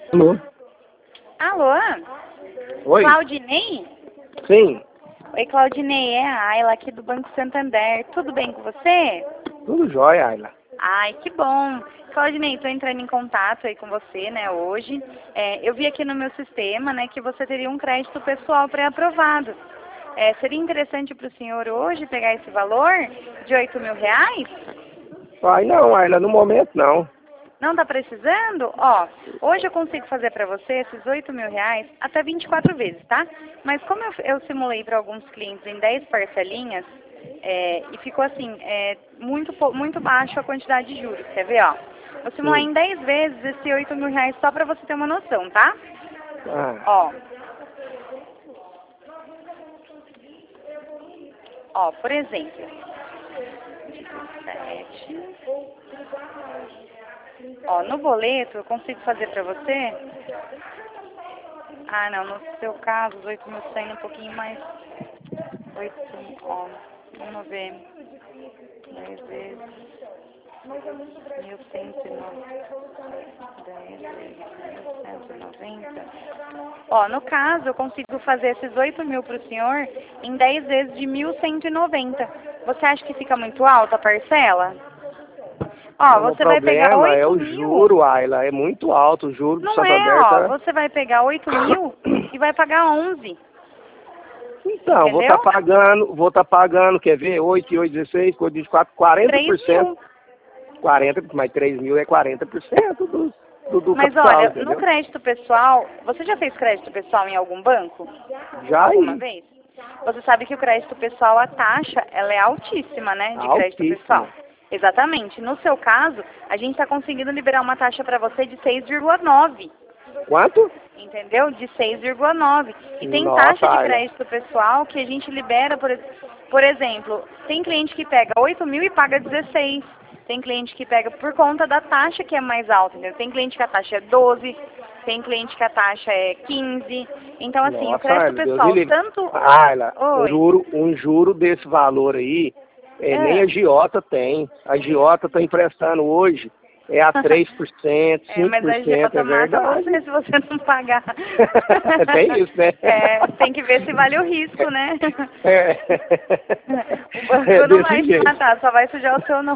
Alô? Alô? Oi? Claudinei? Sim, Oi, Claudinei, é a Ayla aqui do Banco Santander. Tudo bem com você? tudo jóia, Ayla. Ai, que bom. Claudinei, estou entrando em contato aí com você, né, hoje. Eu vi aqui no meu sistema, né, que você teria um crédito pessoal pré-aprovado. Seria interessante para o senhor hoje pegar esse valor de R$ 8.000? Ai, não, Ayla, no momento não. Não está precisando? Ó, hoje eu consigo fazer para você esses R$ 8.000 até 24 vezes, tá? Mas como eu simulei para alguns clientes em 10 parcelinhas, e ficou assim, muito baixo a quantidade de juros, quer ver, ó? Vou simular Sim. em 10 vezes esse R$ 8.000 só para você ter uma noção, tá? Ah, Ó, por exemplo, 17. Ó, no boleto eu consigo fazer para você. Ah, não, no seu caso, os 8.000 saindo um pouquinho mais. 8, ó, vamos ver. 10 vezes 1.190. 10 vezes 1.190. Ó, no caso, eu consigo fazer esses 8.000 para o senhor em 10 vezes de 1.190. Você acha que fica muito alta a parcela? Ó, o você vai pegar problema é 8 o mil. juro, Ayla. É muito alto. O juro do Não é, Santander ó. tá... Você vai pegar 8.000 e vai pagar 11. Então, Entendeu? vou tá pagando, quer ver? 8 e 8, 16, 8, 24, 3 40%. mil. 40, mas 3.000 é 40% do Mas capital, olha, no entendeu? crédito pessoal, você já fez crédito pessoal em algum banco? Já Alguma aí, vez? Você sabe que o crédito pessoal, a taxa, ela é altíssima, né, de crédito pessoal. altíssima. Exatamente. No seu caso, a gente está conseguindo liberar uma taxa para você de 6,9. Quanto? Entendeu? De 6,9. E tem Nossa, taxa de Ayla. crédito pessoal que a gente libera, por exemplo, tem cliente que pega 8.000 e paga 16. Tem cliente que pega por conta da taxa que é mais alta, entendeu? Tem cliente que a taxa é 12, tem cliente que a taxa é 15. Então, assim, o Nossa, crédito Ayla, Deus me pessoal, livre. tanto... Ayla, Oi. um juro desse valor aí, nem a É. agiota tem. A agiota está emprestando hoje, a 3%, Mas a 5%, agiota é mata verdade. você se você não pagar. Tem isso, né? Tem que ver se vale o risco, né? É, O banco é não vai desse te jeito. matar, só vai sujar o seu nome.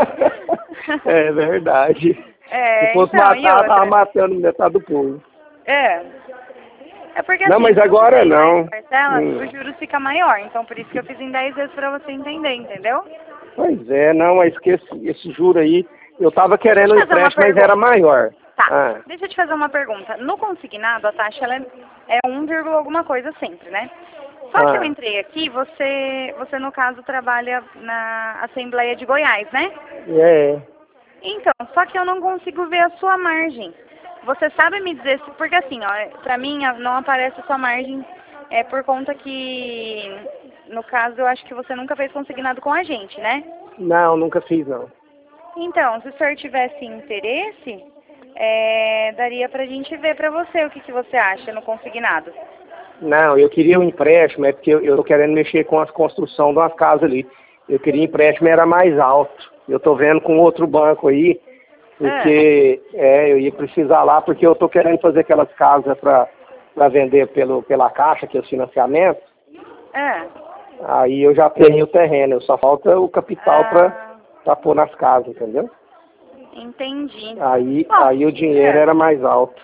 É verdade. Se fosse Então, e matar, tava outra? matando metade do povo. É. É porque Não, assim, mas se você agora tem mais não. parcelas, Hum. o juros fica maior. Então, por isso que eu fiz em 10 vezes pra você entender, entendeu? Pois é, não, mas que esse juro aí, eu tava Deixa eu querendo te um fazer uma empréstimo, mas era pergunta. maior. Tá, Ah, deixa eu te fazer uma pergunta. No consignado, a taxa ela é 1, alguma coisa sempre, né? Só que eu ah, entrei aqui, você no caso trabalha na Assembleia de Goiás, né? é. Então, só que eu não consigo ver a sua margem. Você sabe me dizer se... Porque assim, ó, pra mim não aparece a sua margem por conta que, no caso, eu acho que você nunca fez consignado com a gente, né? Não, nunca fiz, não. Então, se o senhor tivesse interesse, daria pra gente ver pra você o que você acha no consignado. Não, eu queria um empréstimo, é porque eu tô querendo mexer com a construção de umas casas ali. Eu queria empréstimo, era mais alto. Eu tô vendo com outro banco aí, Ah, porque eu ia precisar lá, porque eu tô querendo fazer aquelas casas para vender pela Caixa, que é o financiamento. ah, Aí eu já tenho o terreno, só falta o capital ah, para pôr nas casas, entendeu? entendi. Bom, Aí o dinheiro era mais alto.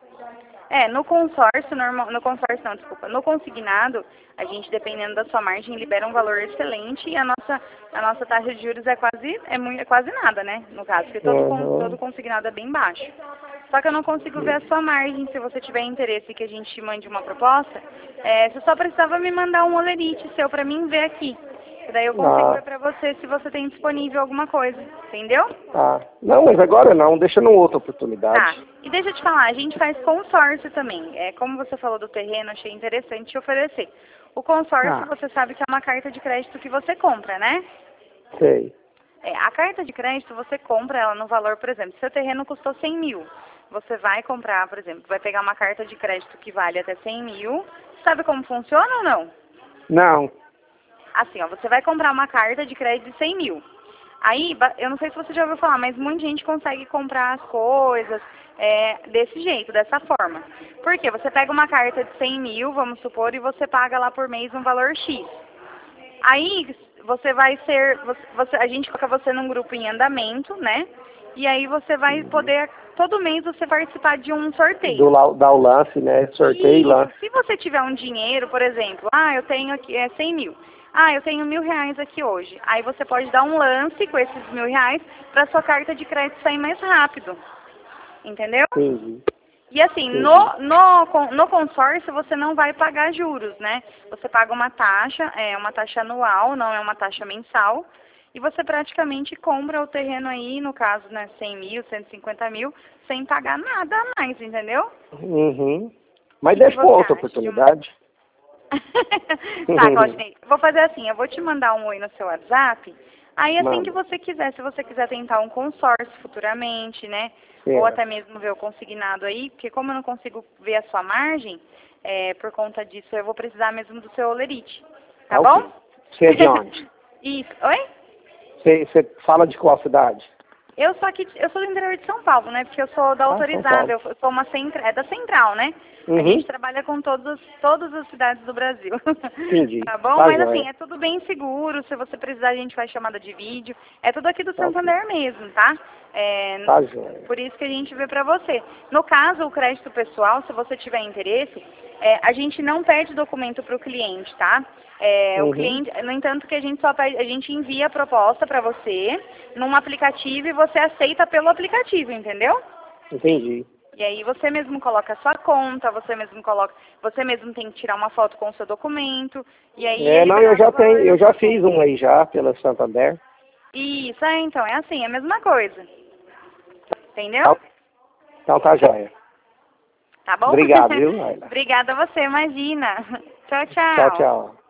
no consórcio, normal, no consórcio não, desculpa, no consignado, a gente, dependendo da sua margem, libera um valor excelente e a nossa taxa de juros é quase nada, né, no caso, porque todo Uhum. consignado é bem baixo. Só que eu não consigo ver a sua margem. Se você tiver interesse que a gente te mande uma proposta, você só precisava me mandar um olerite seu pra mim ver aqui. E daí eu consigo ver Ah, pra você se você tem disponível alguma coisa, entendeu? tá. Não, mas agora não, deixa numa outra Tá. oportunidade. E deixa eu te falar, a gente faz consórcio também. Como você falou do terreno, achei interessante te oferecer. O consórcio, Ah, você sabe que é uma carta de crédito que você compra, né? sei. A carta de crédito, você compra ela no valor, por exemplo, seu terreno custou 100 mil. Você vai comprar, por exemplo, vai pegar uma carta de crédito que vale até 100 mil. Sabe como funciona ou não? Não. Assim, ó, você vai comprar uma carta de crédito de 100 mil. Aí, eu não sei se você já ouviu falar, mas muita gente consegue comprar as coisas desse jeito, dessa forma. Porque você pega uma carta de 100 mil, vamos supor, e você paga lá por mês um valor X. Aí você vai ser, a gente coloca você num grupo em andamento, né? E aí você vai poder, todo mês você participar de um sorteio. Dar o lance, né? Sorteio e lance. Se você tiver um dinheiro, por exemplo, eu tenho aqui 100 mil. Eu tenho R$1.000 aqui hoje. Aí você pode dar um lance com esses R$1.000 para sua carta de crédito sair mais rápido. Entendeu? Entendi. E assim, no consórcio você não vai pagar juros, né? Você paga uma taxa anual, não é uma taxa mensal. E você praticamente compra o terreno aí, no caso, né, 100 mil, 150 mil, sem pagar nada a mais, entendeu? Uhum. Mas deixa pra outra oportunidade. Tá, Claudinei. Vou fazer assim, eu vou te mandar um oi no seu WhatsApp. Aí assim que você quiser, se você quiser tentar um consórcio futuramente, né? Ou até mesmo ver o consignado aí, porque como eu não consigo ver a sua margem, por conta disso eu vou precisar mesmo do seu olerite. Tá bom? Você é de onde? Isso. Oi? Você fala de qual cidade? Eu sou do interior de São Paulo, né? Porque eu sou da autorizada, eu sou da Central, né? Uhum. A gente trabalha com todas as cidades do Brasil. Entendi. Tá bom? Tá, mas joia. assim, é tudo bem seguro. Se você precisar, a gente faz chamada de vídeo. É tudo aqui do Santander mesmo, tá? Tá, joia. Por isso que a gente vê pra você. No caso, o crédito pessoal, se você tiver interesse, a gente não pede documento pro cliente, tá? O cliente, no entanto, que a gente só pede, a gente envia a proposta para você num aplicativo e você aceita pelo aplicativo, entendeu? Entendi. E aí você mesmo coloca a sua conta, você mesmo tem que tirar uma foto com o seu documento, e aí eu já fiz um aí já pela Santander. Isso, então, é assim, é a mesma coisa. Entendeu? Então tá joia. Tá bom? Obrigado, viu, Laila? Obrigada a você, imagina. Tchau, tchau. Tchau, tchau.